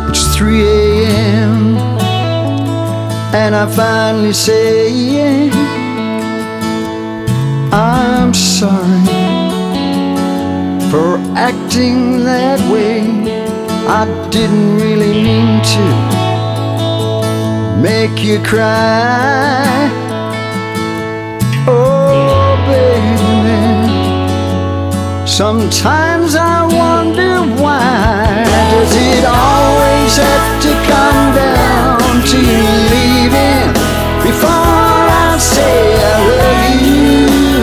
It's 3 a.m. and I finally say I'm sorry for acting that way. I didn't really mean to make you cry. Oh baby, sometimes I wonder why does it always have to come down to you leaving before I say I love you?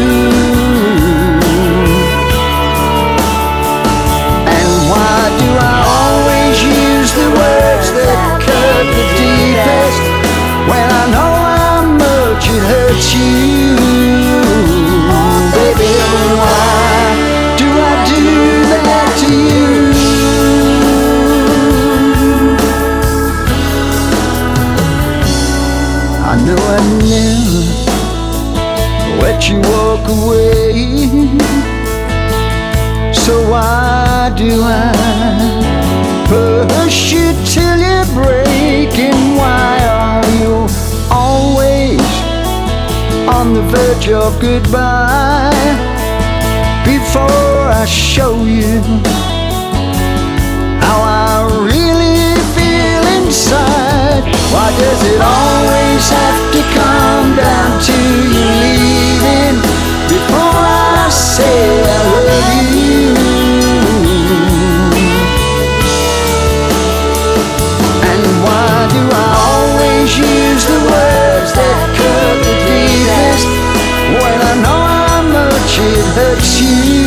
And why do I always use the words that cut the deepest when I know how much it hurts you? Baby, why do I do that to you? I know I never let you walk away, so why do I push you till you break? And why are you always on the verge of goodbye before I show you how I really feel inside? Why does it always have to come down to you leaving before I say I love you? And why do I always use the words that cut the deepest when I know how much it hurts you?